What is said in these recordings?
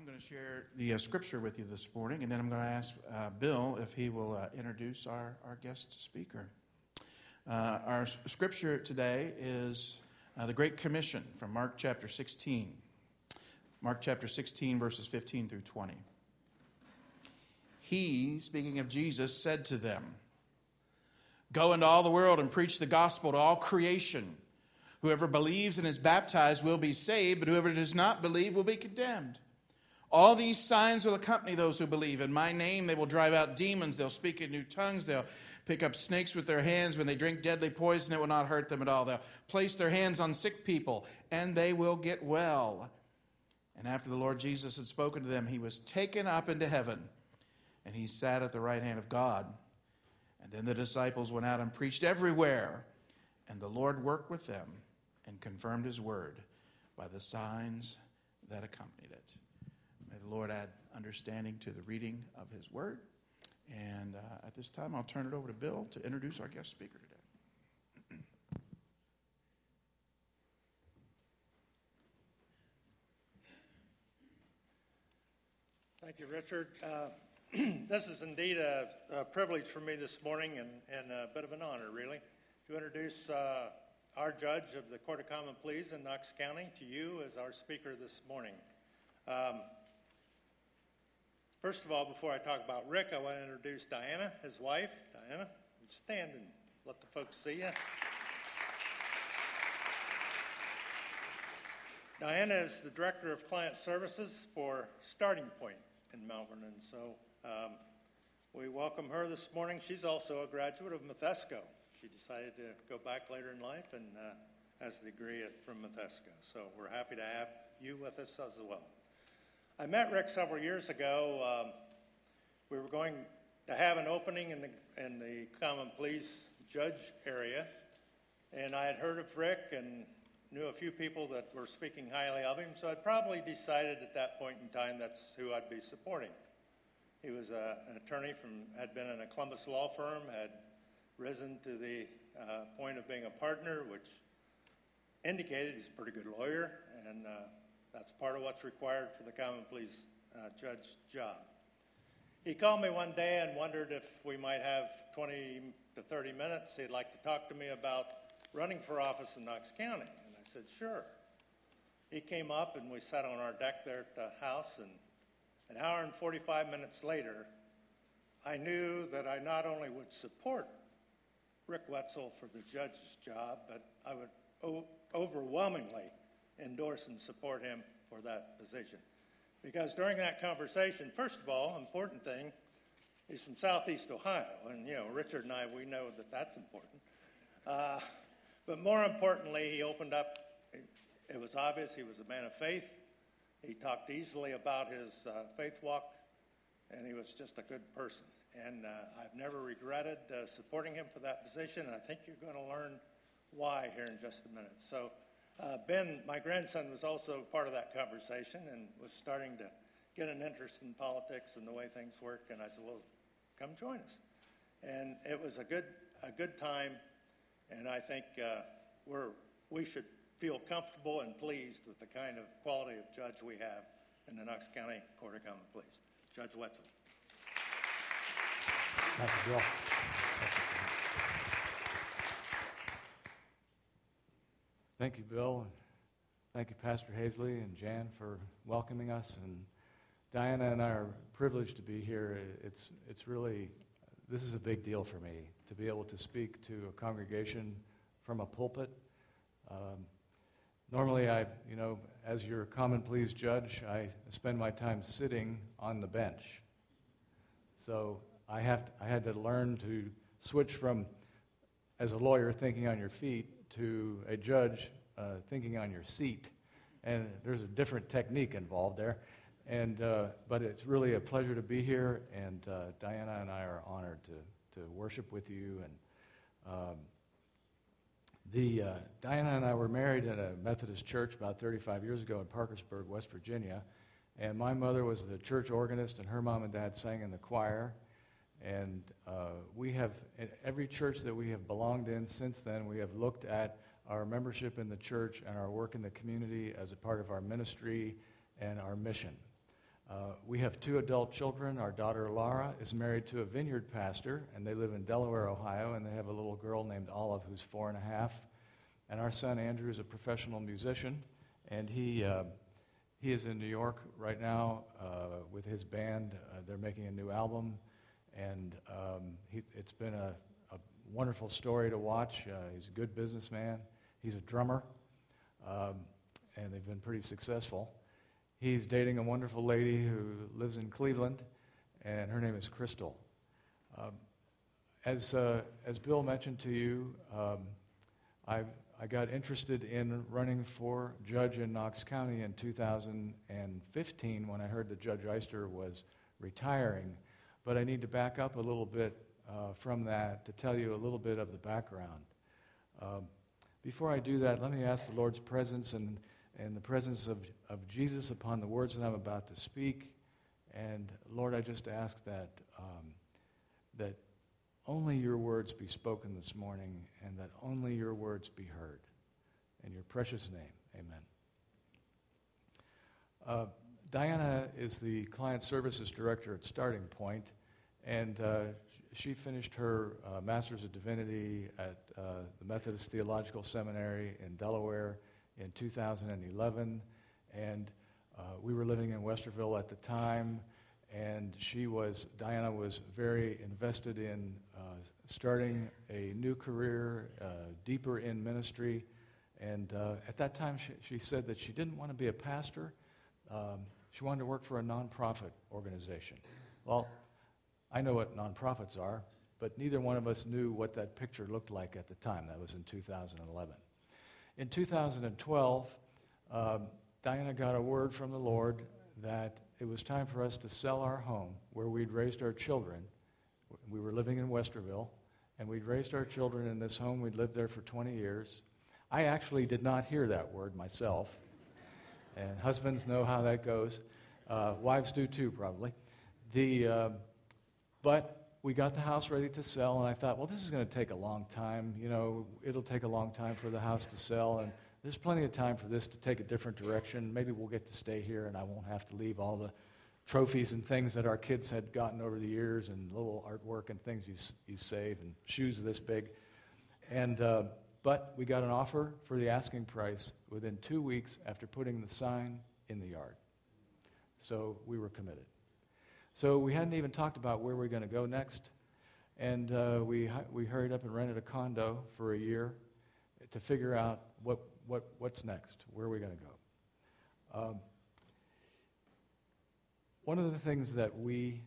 going to share the scripture with you this morning, and then I'm going to ask Bill if he will introduce our guest speaker. Our scripture today is the Great Commission from Mark chapter 16. Mark chapter 16, verses 15 through 20. He, speaking of Jesus, said to them, "Go into all the world and preach the gospel to all creation. Whoever believes and is baptized will be saved, but whoever does not believe will be condemned. All these signs will accompany those who believe. In my name they will drive out demons. They'll speak in new tongues. They'll pick up snakes with their hands. When they drink deadly poison, it will not hurt them at all. They'll place their hands on sick people, and they will get well." And after the Lord Jesus had spoken to them, he was taken up into heaven, and he sat at the right hand of God. And then the disciples went out and preached everywhere, and the Lord worked with them and confirmed his word by the signs that accompanied it. May the Lord add understanding to the reading of his word. And at this time, I'll turn it over to Bill to introduce our guest speaker today. Thank you, Richard. This is indeed a privilege for me this morning and a bit of an honor, really, to introduce our judge of the Court of Common Pleas in Knox County to you as our speaker this morning. First of all, before I talk about Rick, I want to introduce Diana, his wife. Diana, stand and let the folks see you. Diana is the Director of Client Services for Starting Point in Melbourne, and so we welcome her this morning. She's also a graduate of Methesco. She decided to go back later in life and has a degree from Methesco. So we're happy to have you with us as well. I met Rick several years ago. We were going to have an opening in the Common Pleas judge area, and I had heard of Rick and knew a few people that were speaking highly of him, so I'd probably decided at that point in time that's who I'd be supporting. He was an attorney had been in a Columbus law firm, had risen to the point of being a partner, which indicated he's a pretty good lawyer, and that's part of what's required for the Common Pleas judge job. He called me one day and wondered if we might have 20 to 30 minutes. He'd like to talk to me about running for office in Knox County, and I said, sure. He came up and we sat on our deck there at the house, and an hour and 45 minutes later, I knew that I not only would support Rick Wetzel for the judge's job, but I would overwhelmingly endorse and support him for that position. Because during that conversation, first of all, important thing, he's from Southeast Ohio, and Richard and I, we know that that's important. But more importantly, he opened up. It was obvious he was a man of faith. He talked easily about his faith walk, and he was just a good person. And I've never regretted supporting him for that position, and I think you're going to learn why here in just a minute. So Ben, my grandson, was also part of that conversation and was starting to get an interest in politics and the way things work, and I said, well, come join us. And it was a good time, and I think we should feel comfortable and pleased with the kind of quality of judge we have in the Knox County Court of Common Pleas. Judge Wetzel. Thank you, Bill. Thank you, Bill. Thank you, Pastor Hazley and Jan, for welcoming us. And Diana and I are privileged to be here. It's really, this is a big deal for me to be able to speak to a congregation from a pulpit. Normally, as your Common Pleas judge, I spend my time sitting on the bench. So I had to learn to switch from, as a lawyer, thinking on your feet, to a judge thinking on your seat. And there's a different technique involved there. But it's really a pleasure to be here, and Diana and I are honored to worship with you. And Diana and I were married at a Methodist church about 35 years ago in Parkersburg, West Virginia. And my mother was the church organist, and her mom and dad sang in the choir. And we have, at every church that we have belonged in since then, we have looked at our membership in the church and our work in the community as a part of our ministry and our mission. We have 2 adult children. Our daughter Laura is married to a vineyard pastor, and they live in Delaware, Ohio, and they have a little girl named Olive who's 4.5. And our son Andrew is a professional musician, and he is in New York right now with his band. They're making a new album, and it's been a wonderful story to watch. He's a good businessman. He's a drummer, and they've been pretty successful. He's dating a wonderful lady who lives in Cleveland, and her name is Crystal. As Bill mentioned to you, I got interested in running for judge in Knox County in 2015 when I heard that Judge Eyster was retiring. But I need to back up a little bit from that to tell you a little bit of the background. Before I do that, let me ask the Lord's presence and the presence of Jesus upon the words that I'm about to speak. And Lord, I just ask that that only your words be spoken this morning and that only your words be heard. In your precious name, amen. Diana is the Client Services Director at Starting Point, and she finished her Master's of Divinity at the Methodist Theological Seminary in Delaware in 2011, and we were living in Westerville at the time, and Diana was very invested in starting a new career, deeper in ministry, and at that time she said that she didn't want to be a pastor. She wanted to work for a nonprofit organization. Well, I know what nonprofits are, but neither one of us knew what that picture looked like at the time. That was in 2011. In 2012, Diana got a word from the Lord that it was time for us to sell our home where we'd raised our children. We were living in Westerville, and we'd raised our children in this home. We'd lived there for 20 years. I actually did not hear that word myself, and husbands know how that goes. Wives do too, probably. But we got the house ready to sell, and I thought, well, this is going to take a long time. You know, it'll take a long time for the house to sell, and there's plenty of time for this to take a different direction. Maybe we'll get to stay here, and I won't have to leave all the trophies and things that our kids had gotten over the years, and little artwork and things you save, and shoes this big. And but we got an offer for the asking price within 2 weeks after putting the sign in the yard. So we were committed. So we hadn't even talked about where we were going to go next, and we hurried up and rented a condo for a year to figure out what's next, where are we going to go. One of the things that we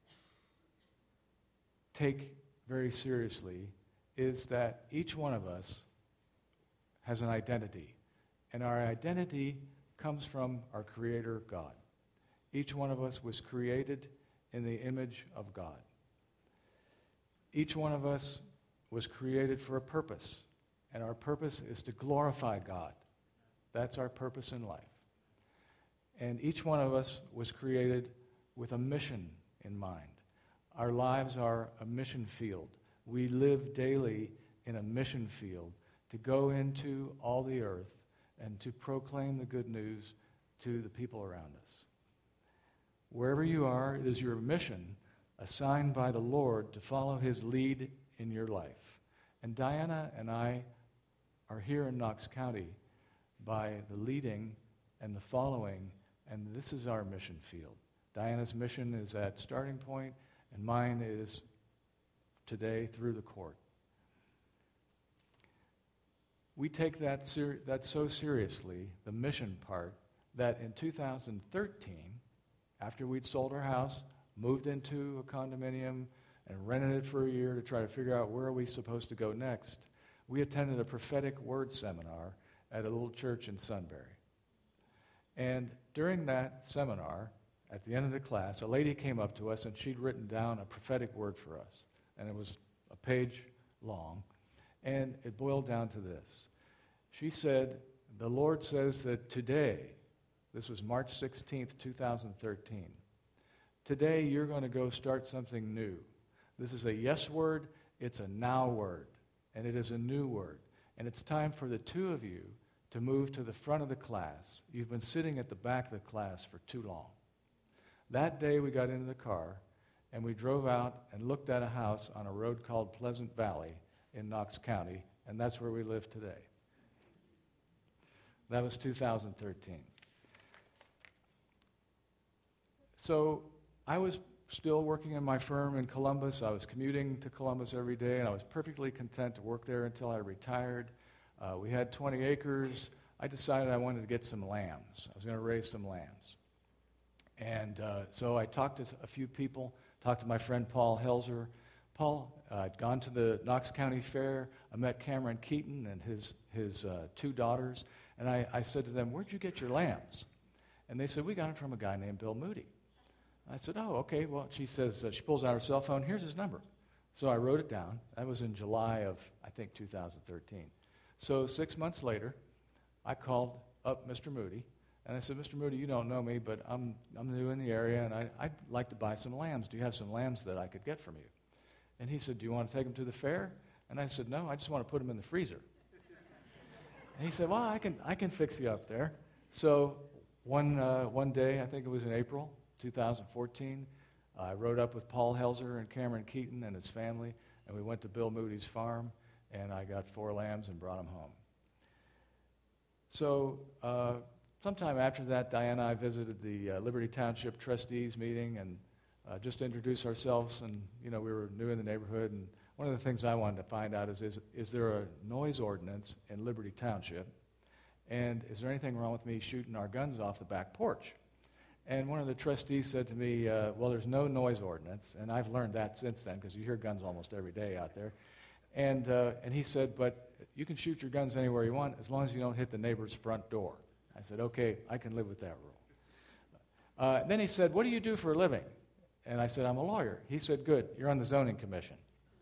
take very seriously is that each one of us has an identity, and our identity comes from our Creator, God. Each one of us was created in the image of God. Each one of us was created for a purpose, and our purpose is to glorify God. That's our purpose in life. And each one of us was created with a mission in mind. Our lives are a mission field. We live daily in a mission field to go into all the earth and to proclaim the good news to the people around us. Wherever you are, it is your mission assigned by the Lord to follow his lead in your life. And Diana and I are here in Knox County by the leading and the following, and this is our mission field. Diana's mission is at Starting Point, and mine is today through the court. We take that so seriously, the mission part, that in 2013, after we'd sold our house, moved into a condominium, and rented it for a year to try to figure out where are we supposed to go next, we attended a prophetic word seminar at a little church in Sunbury. And during that seminar, at the end of the class, a lady came up to us, and she'd written down a prophetic word for us. And it was a page long, and it boiled down to this. She said, the Lord says that today, this was March 16th, 2013, today you're going to go start something new. This is a yes word, it's a now word, and it is a new word. And it's time for the two of you to move to the front of the class. You've been sitting at the back of the class for too long. That day we got into the car, and we drove out and looked at a house on a road called Pleasant Valley in Knox County, and that's where we live today. That was 2013. So I was still working in my firm in Columbus. I was commuting to Columbus every day, and I was perfectly content to work there until I retired. We had 20 acres. I decided I wanted to get some lambs. I was going to raise some lambs. And so I talked to a few people, talked to my friend Paul Helzer. Paul, I'd gone to the Knox County Fair. I met Cameron Keaton and his two daughters, and I said to them, "Where'd you get your lambs?" And they said, "We got them from a guy named Bill Moody." I said, "Oh, okay." Well, she says, she pulls out her cell phone, "Here's his number." So I wrote it down. That was in July of, I think, 2013. So 6 months later, I called up Mr. Moody, and I said, "Mr. Moody, you don't know me, but I'm new in the area, and I'd like to buy some lambs. Do you have some lambs that I could get from you?" And he said, "Do you want to take them to the fair?" And I said, "No, I just want to put them in the freezer." And he said, "Well, I can fix you up there." So one day, I think it was in April 2014, I rode up with Paul Helzer and Cameron Keaton and his family, and we went to Bill Moody's farm, and I got 4 lambs and brought them home. So sometime after that, Diana and I visited the Liberty Township trustees meeting and just to introduce ourselves, and we were new in the neighborhood, and one of the things I wanted to find out is there a noise ordinance in Liberty Township, and is there anything wrong with me shooting our guns off the back porch? And one of the trustees said to me, "Well, there's no noise ordinance," and I've learned that since then because you hear guns almost every day out there. And he said, "But you can shoot your guns anywhere you want as long as you don't hit the neighbor's front door." I said, "Okay, I can live with that rule." Then he said, "What do you do for a living?" And I said, "I'm a lawyer." He said, "Good, you're on the zoning commission."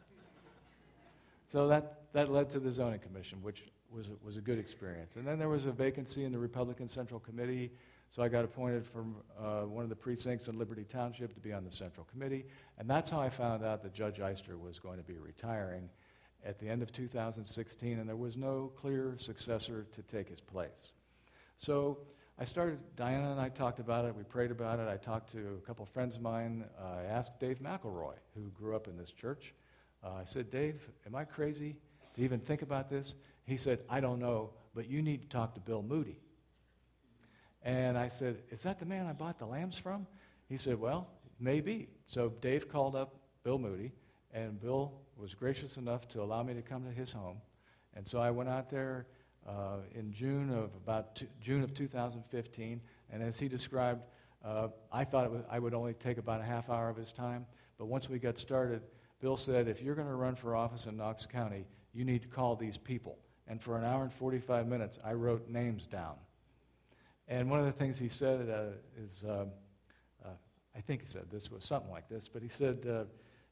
So that led to the zoning commission, which was a good experience. And then there was a vacancy in the Republican Central Committee, so I got appointed from one of the precincts in Liberty Township to be on the Central Committee, and that's how I found out that Judge Eyster was going to be retiring at the end of 2016, and there was no clear successor to take his place. So Diana and I talked about it, we prayed about it, I talked to a couple of friends of mine, I asked Dave McElroy, who grew up in this church. I said, "Dave, am I crazy to even think about this?" He said, "I don't know, but you need to talk to Bill Moody." And I said, "Is that the man I bought the lambs from?" He said, "Well, maybe." So Dave called up Bill Moody, and Bill was gracious enough to allow me to come to his home. And so I went out there in June of 2015, and as he described, I thought I would only take about a half hour of his time, but once we got started, Bill said, "If you're going to run for office in Knox County, you need to call these people." And for an hour and 45 minutes, I wrote names down. And one of the things he said is, I think he said this was something like this, but he said,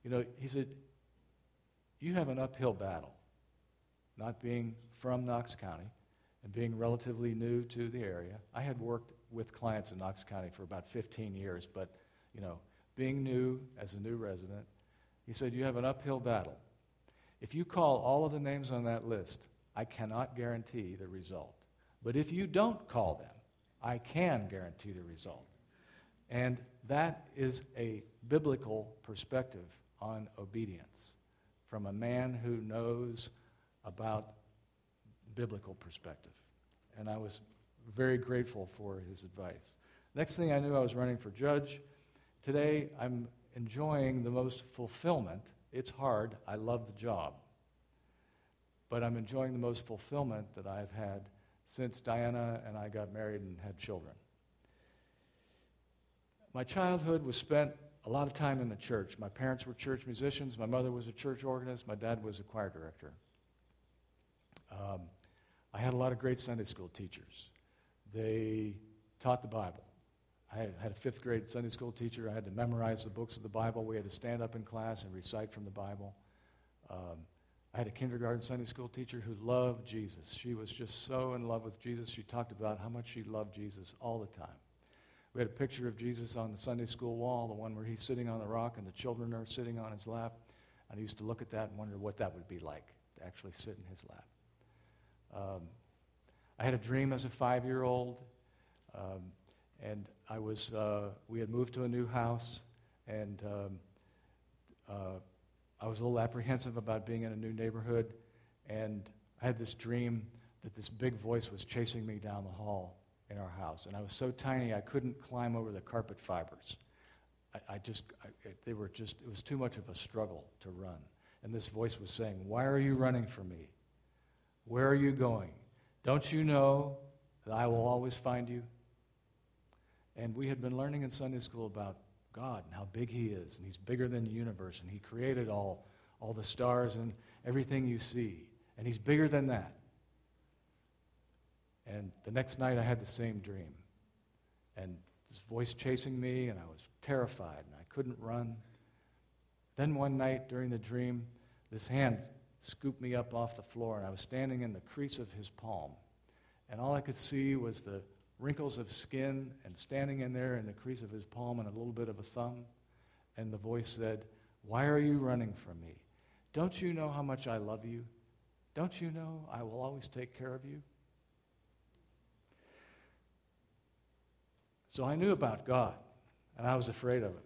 "You have an uphill battle, not being from Knox County and being relatively new to the area." I had worked with clients in Knox County for about 15 years, but, being new as a new resident, he said, "You have an uphill battle. If you call all of the names on that list, I cannot guarantee the result. But if you don't call them, I can guarantee the result." And that is a biblical perspective on obedience from a man who knows about biblical perspective. And I was very grateful for his advice. Next thing I knew, I was running for judge. Today, I'm enjoying the most fulfillment. It's hard. I love the job. But I'm enjoying the most fulfillment that I've had since Diana and I got married and had children. My childhood was spent a lot of time in the church. My parents were church musicians. My mother was a church organist. My dad was a choir director. I had a lot of great Sunday school teachers. They taught the Bible. I had a 5th grade Sunday school teacher. I had to memorize the books of the Bible. We had to stand up in class and recite from the Bible. I had a kindergarten Sunday school teacher who loved Jesus. She was just so in love with Jesus. She talked about how much she loved Jesus all the time. We had a picture of Jesus on the Sunday school wall, the one where he's sitting on the rock and the children are sitting on his lap. And I used to look at that and wonder what that would be like, to actually sit in his lap. I had a dream as a 5-year-old, and we had moved to a new house, and I was a little apprehensive about being in a new neighborhood, and I had this dream that this big voice was chasing me down the hall in our house, and I was so tiny I couldn't climb over the carpet fibers. It was too much of a struggle to run. And this voice was saying, "Why are you running from me? Where are you going? Don't you know that I will always find you?" And we had been learning in Sunday school about God and how big He is, and He's bigger than the universe, and He created all the stars and everything you see, and He's bigger than that. And the next night I had the same dream, and this voice chasing me, and I was terrified, and I couldn't run. Then one night during the dream, this hand scooped me up off the floor, and I was standing in the crease of His palm, and all I could see was the wrinkles of skin, and standing in there in the crease of His palm and a little bit of a thumb. And the voice said, "Why are you running from me? Don't you know how much I love you? Don't you know I will always take care of you?" So I knew about God, and I was afraid of Him.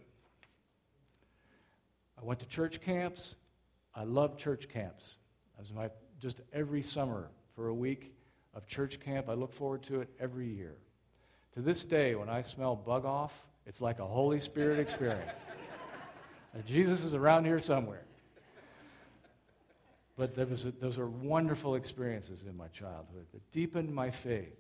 I went to church camps. I loved church camps. That was just every summer for a week of church camp. I look forward to it every year. To this day, when I smell bug off, it's like a Holy Spirit experience. Jesus is around here somewhere. But those were wonderful experiences in my childhood that deepened my faith.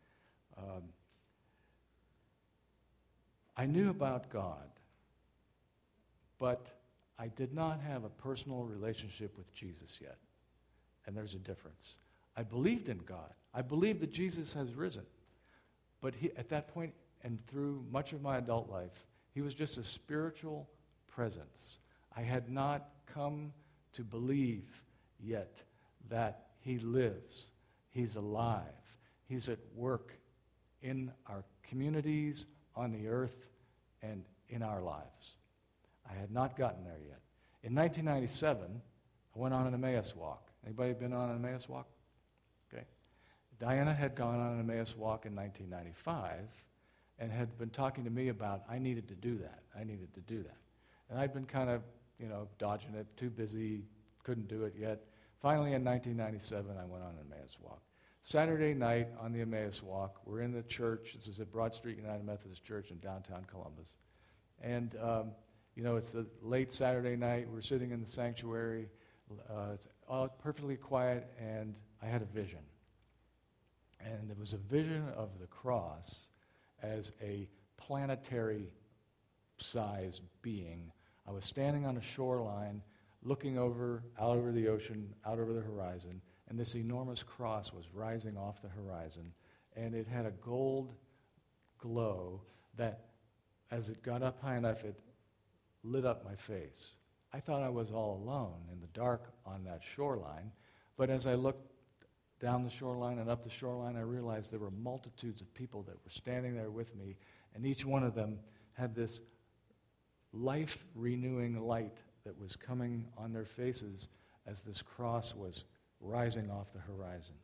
I knew about God, but I did not have a personal relationship with Jesus yet. And there's a difference. I believed in God. I believed that Jesus has risen. But at that point, and through much of my adult life, He was just a spiritual presence. I had not come to believe yet that He lives. He's alive. He's at work in our communities, on the earth, and in our lives. I had not gotten there yet. In 1997, I went on an Emmaus walk. Anybody been on an Emmaus walk? Okay. Diana had gone on an Emmaus walk in 1995 and had been talking to me about, I needed to do that. I needed to do that. And I'd been kind of, dodging it, too busy, couldn't do it yet. Finally, in 1997, I went on an Emmaus walk. Saturday night on the Emmaus walk, we're in the church. This is at Broad Street United Methodist Church in downtown Columbus. And, it's the late Saturday night. We're sitting in the sanctuary. It's all perfectly quiet, and I had a vision. And it was a vision of the cross as a planetary-sized being. I was standing on a shoreline, looking out over the ocean, out over the horizon, and this enormous cross was rising off the horizon, and it had a gold glow that, as it got up high enough, it lit up my face. I thought I was all alone in the dark on that shoreline, but as I looked down the shoreline and up the shoreline, I realized there were multitudes of people that were standing there with me, and each one of them had this life-renewing light that was coming on their faces as this cross was rising off the horizon.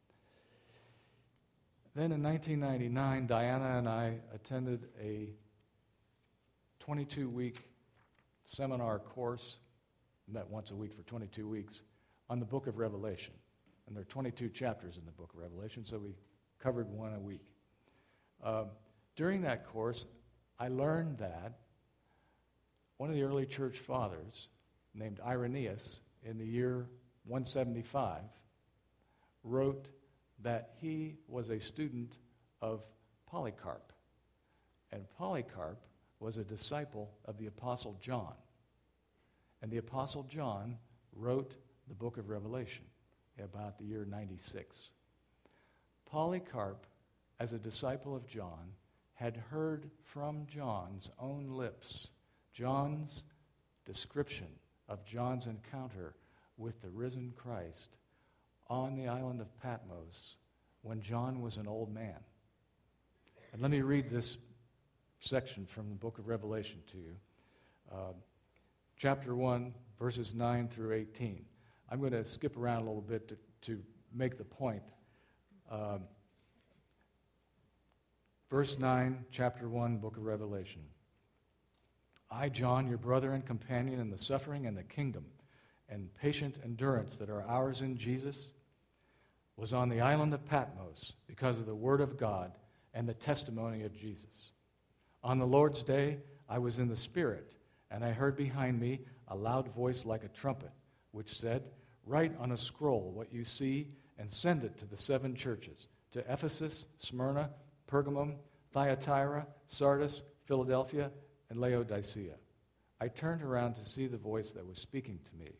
Then in 1999, Diana and I attended a 22-week seminar course, met once a week for 22 weeks, on the book of Revelation. And there are 22 chapters in the book of Revelation, so we covered one a week. During that course, I learned that one of the early church fathers, named Irenaeus, in the year 175, wrote that he was a student of Polycarp. And Polycarp was a disciple of the Apostle John. And the Apostle John wrote the book of Revelation about the year 96. Polycarp, as a disciple of John, had heard from John's own lips John's description of John's encounter with the risen Christ on the island of Patmos when John was an old man. And let me read this section from the book of Revelation to you. Chapter 1, verses 9 through 18. I'm going to skip around a little bit to make the point. Verse 9, chapter 1, book of Revelation. I, John, your brother and companion in the suffering and the kingdom and patient endurance that are ours in Jesus, was on the island of Patmos because of the word of God and the testimony of Jesus. On the Lord's day, I was in the Spirit, and I heard behind me a loud voice like a trumpet, which said, "Write on a scroll what you see and send it to the 7 churches, to Ephesus, Smyrna, Pergamum, Thyatira, Sardis, Philadelphia, and Laodicea." I turned around to see the voice that was speaking to me.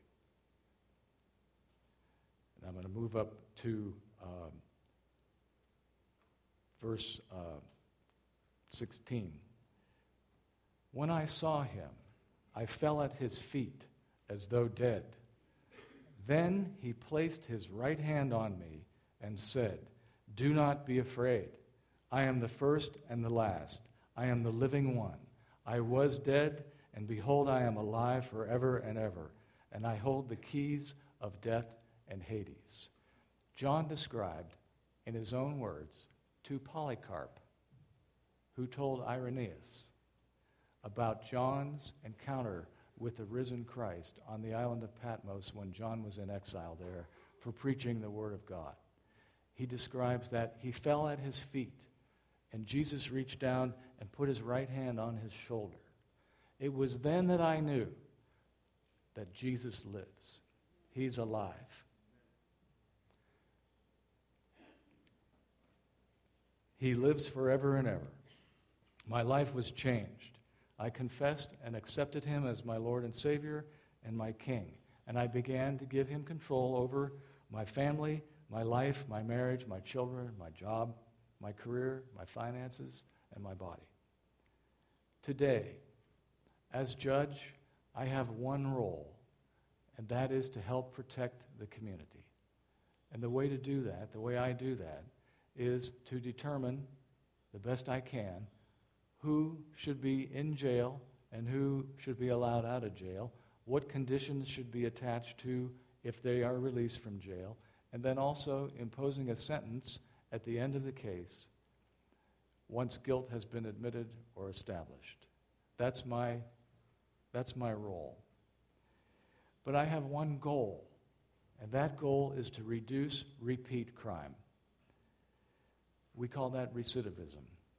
And I'm going to move up to verse 16. When I saw him, I fell at his feet as though dead. Then he placed his right hand on me and said, "Do not be afraid. I am the first and the last. I am the living one. I was dead, and behold, I am alive forever and ever, and I hold the keys of death and Hades." John described, in his own words, to Polycarp, who told Irenaeus about John's encounter with the risen Christ on the island of Patmos when John was in exile there for preaching the word of God. He describes that he fell at his feet, and Jesus reached down and put his right hand on his shoulder. It was then that I knew that Jesus lives. He's alive. He lives forever and ever. My life was changed. I confessed and accepted him as my Lord and Savior and my King. And I began to give him control over my family, my life, my marriage, my children, my job, my career, my finances, and my body. Today, as judge, I have one role, and that is to help protect the community. And the way to do that, the way I do that, is to determine, the best I can, who should be in jail and who should be allowed out of jail, what conditions should be attached to if they are released from jail, and then also imposing a sentence at the end of the case once guilt has been admitted or established. That's my role. But I have one goal, and that goal is to reduce repeat crime. We call that recidivism.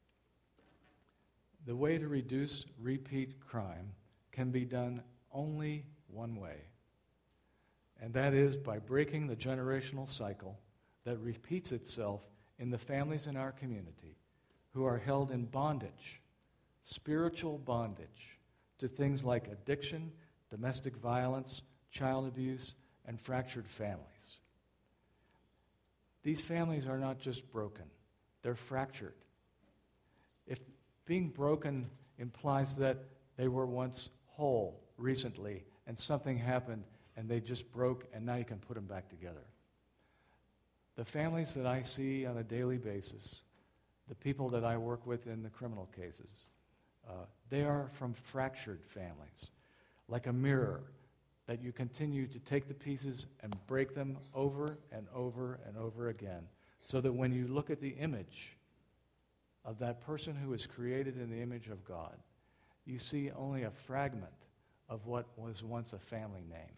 The way to reduce repeat crime can be done only one way, and that is by breaking the generational cycle that repeats itself in the families in our community who are held in bondage, spiritual bondage, to things like addiction, domestic violence, child abuse, and fractured families. These families are not just broken, they're fractured. If being broken implies that they were once whole recently and something happened and they just broke and now you can put them back together. The families that I see on a daily basis, the people that I work with in the criminal cases, they are from fractured families, like a mirror that you continue to take the pieces and break them over and over and over again, so that when you look at the image of that person who is created in the image of God, you see only a fragment of what was once a family name.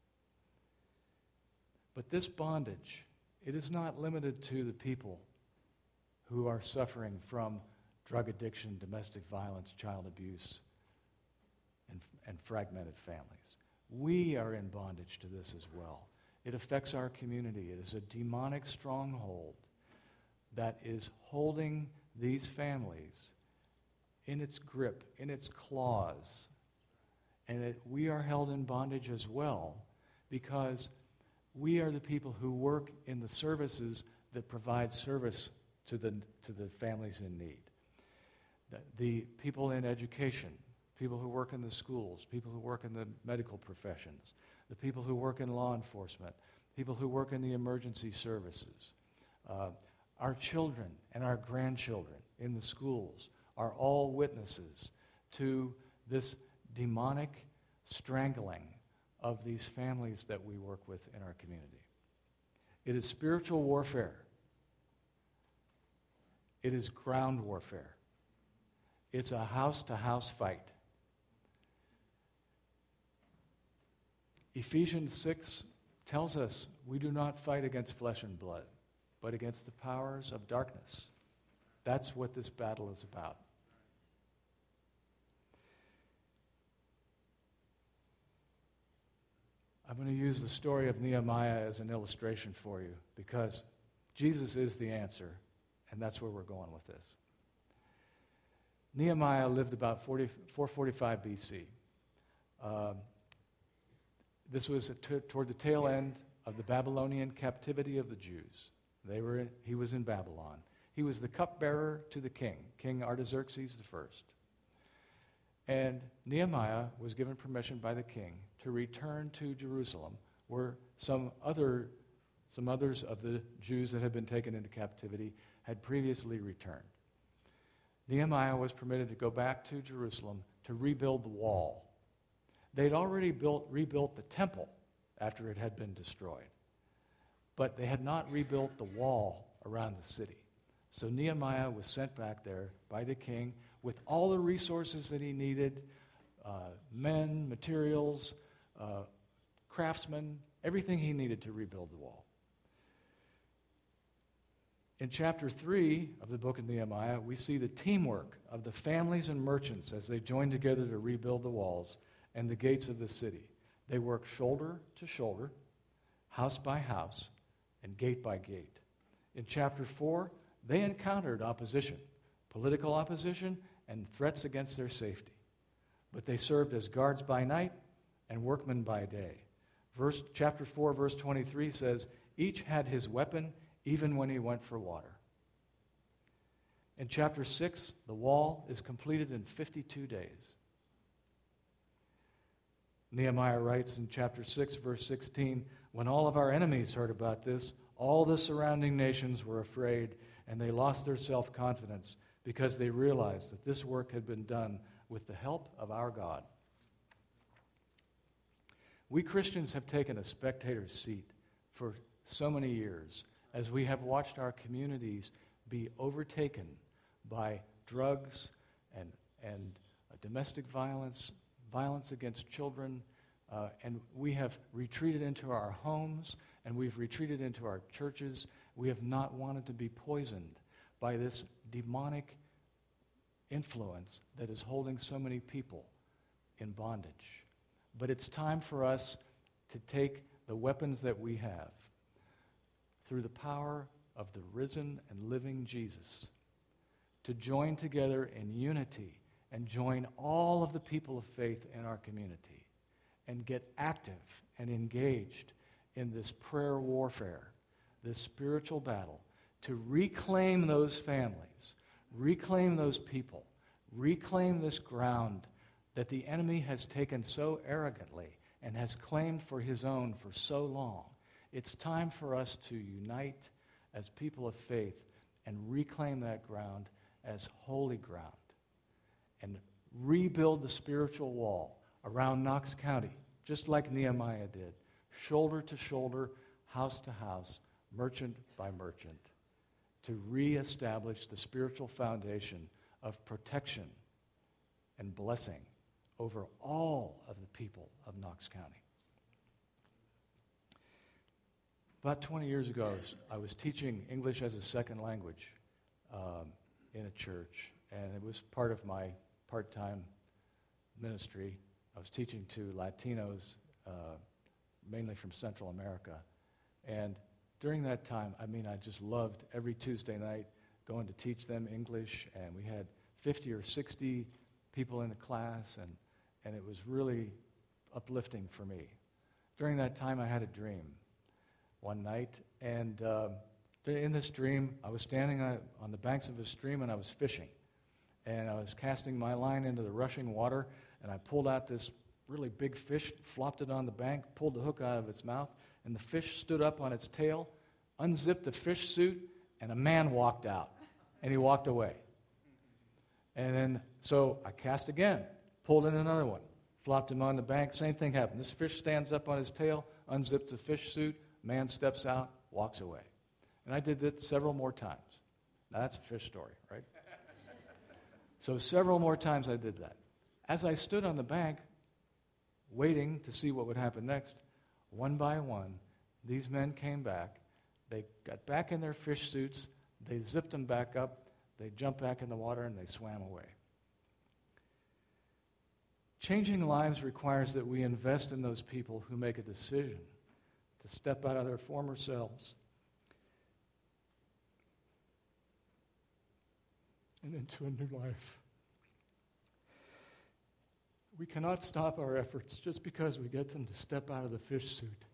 But this bondage, it is not limited to the people who are suffering from drug addiction, domestic violence, child abuse, and fragmented families. We are in bondage to this as well. It affects our community. It is a demonic stronghold that is holding these families in its grip, in its claws. And we are held in bondage as well because we are the people who work in the services that provide service to the families in need. The people in education, people who work in the schools, people who work in the medical professions, the people who work in law enforcement, people who work in the emergency services, our children and our grandchildren in the schools are all witnesses to this demonic strangling of these families that we work with in our community. It is spiritual warfare. It is ground warfare. It's a house-to-house fight. Ephesians 6 tells us we do not fight against flesh and blood, but against the powers of darkness. That's what this battle is about. I'm going to use the story of Nehemiah as an illustration for you because Jesus is the answer, and that's where we're going with this. Nehemiah lived about 445 BC. This was toward the tail end of the Babylonian captivity of the Jews. He was in Babylon. He was the cupbearer to the king, King Artaxerxes I. And Nehemiah was given permission by the king to return to Jerusalem, where some others of the Jews that had been taken into captivity had previously returned. Nehemiah was permitted to go back to Jerusalem to rebuild the wall. They'd already rebuilt the temple after it had been destroyed, but they had not rebuilt the wall around the city. So Nehemiah was sent back there by the king with all the resources that he needed, men, materials, craftsmen, everything he needed to rebuild the wall. In chapter 3 of the book of Nehemiah, we see the teamwork of the families and merchants as they joined together to rebuild the walls and the gates of the city. They worked shoulder to shoulder, house by house, and gate by gate. In chapter 4, they encountered opposition, political opposition, and threats against their safety. But they served as guards by night and workmen by day. Chapter 4, verse 23 says, each had his weapon even when he went for water. In chapter 6, the wall is completed in 52 days. Nehemiah writes in chapter 6, verse 16, when all of our enemies heard about this, all the surrounding nations were afraid, and they lost their self-confidence because they realized that this work had been done with the help of our God. We Christians have taken a spectator's seat for so many years as we have watched our communities be overtaken by drugs and domestic violence, violence against children, and we have retreated into our homes and we've retreated into our churches. We have not wanted to be poisoned by this demonic influence that is holding so many people in bondage. But it's time for us to take the weapons that we have through the power of the risen and living Jesus to join together in unity and join all of the people of faith in our community and get active and engaged in this prayer warfare, this spiritual battle, to reclaim those families, reclaim those people, reclaim this ground that the enemy has taken so arrogantly and has claimed for his own for so long. It's time for us to unite as people of faith and reclaim that ground as holy ground and rebuild the spiritual wall around Knox County, just like Nehemiah did, shoulder to shoulder, house to house, merchant by merchant, to reestablish the spiritual foundation of protection and blessing over all of the people of Knox County. About 20 years ago, I was teaching English as a second language in a church, and it was part of my part-time ministry. I was teaching to Latinos, mainly from Central America. And during that time, I just loved every Tuesday night going to teach them English, and we had 50 or 60 people in the class, and it was really uplifting for me. During that time, I had a dream one night, and in this dream, I was standing on the banks of a stream, and I was fishing. And I was casting my line into the rushing water, and I pulled out this really big fish, flopped it on the bank, pulled the hook out of its mouth, and the fish stood up on its tail, unzipped the fish suit, and a man walked out, and he walked away. And then, so I cast again, pulled in another one, flopped him on the bank, same thing happened. This fish stands up on his tail, unzips the fish suit, man steps out, walks away. And I did that several more times. Now, that's a fish story, right? So several more times I did that. As I stood on the bank, waiting to see what would happen next, one by one, these men came back. They got back in their fish suits. They zipped them back up. They jumped back in the water, and they swam away. Changing lives requires that we invest in those people who make a decision to step out of their former selves and into a new life. We cannot stop our efforts just because we get them to step out of the fish suit.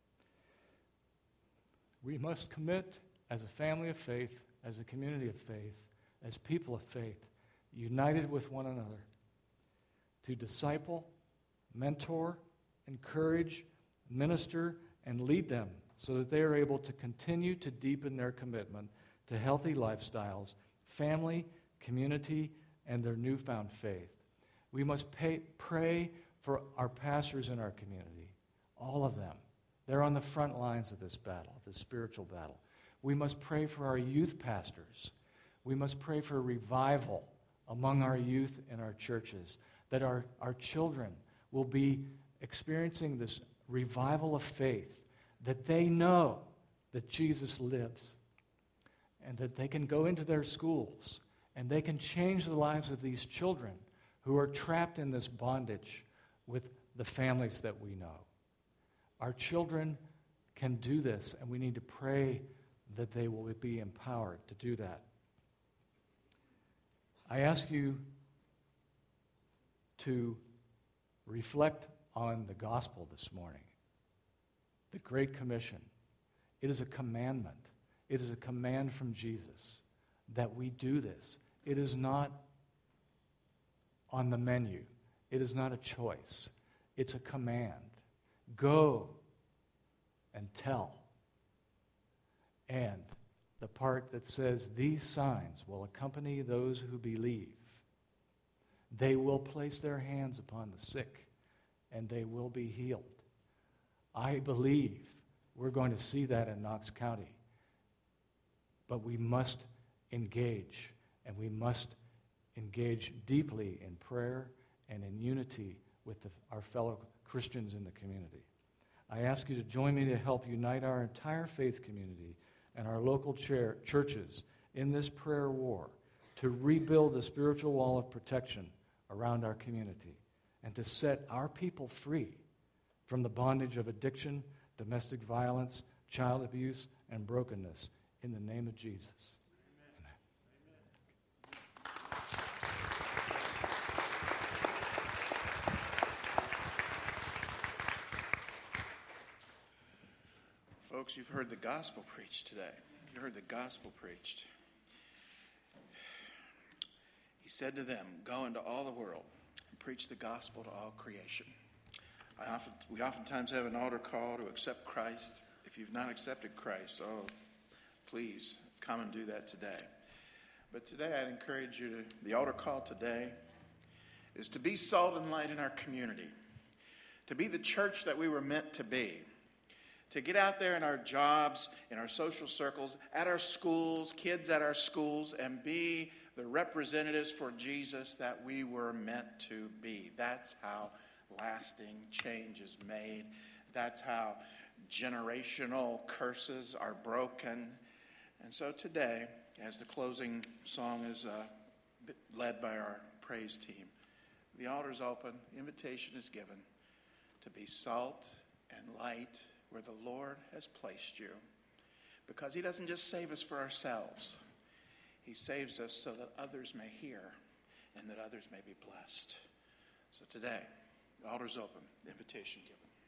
We must commit as a family of faith, as a community of faith, as people of faith, united with one another, to disciple, mentor, encourage, minister, and lead them so that they are able to continue to deepen their commitment to healthy lifestyles, family, community, and their newfound faith. We must pray for our pastors in our community, all of them. They're on the front lines of this battle, this spiritual battle. We must pray for our youth pastors. We must pray for revival among our youth in our churches, that our children will be experiencing this revival of faith, that they know that Jesus lives, and that they can go into their schools and they can change the lives of these children who are trapped in this bondage with the families that we know. Our children can do this, and we need to pray that they will be empowered to do that. I ask you to reflect on the gospel this morning, the Great Commission. It is a commandment. It is a command from Jesus that we do this. It is not on the menu. It is not a choice. It's a command. Go and tell. And the part that says, these signs will accompany those who believe. They will place their hands upon the sick, and they will be healed. I believe we're going to see that in Knox County. But we must engage, and we must engage deeply in prayer and in unity with our fellow Christians in the community. I ask you to join me to help unite our entire faith community and our local churches in this prayer war to rebuild the spiritual wall of protection around our community and to set our people free from the bondage of addiction, domestic violence, child abuse, and brokenness in the name of Jesus. Folks, you've heard the gospel preached today. You heard the gospel preached. He said to them, go into all the world and preach the gospel to all creation. We oftentimes have an altar call to accept Christ. If you've not accepted Christ, please come and do that today. But today I'd encourage you to, the altar call today is to be salt and light in our community, to be the church that we were meant to be, to get out there in our jobs, in our social circles, at our schools, kids at our schools, and be the representatives for Jesus that we were meant to be. That's how lasting change is made. That's how generational curses are broken. And so today, as the closing song is led by our praise team, the altar is open, the invitation is given to be salt and light where the Lord has placed you. Because he doesn't just save us for ourselves. He saves us so that others may hear and that others may be blessed. So today, the altar is open, the invitation given.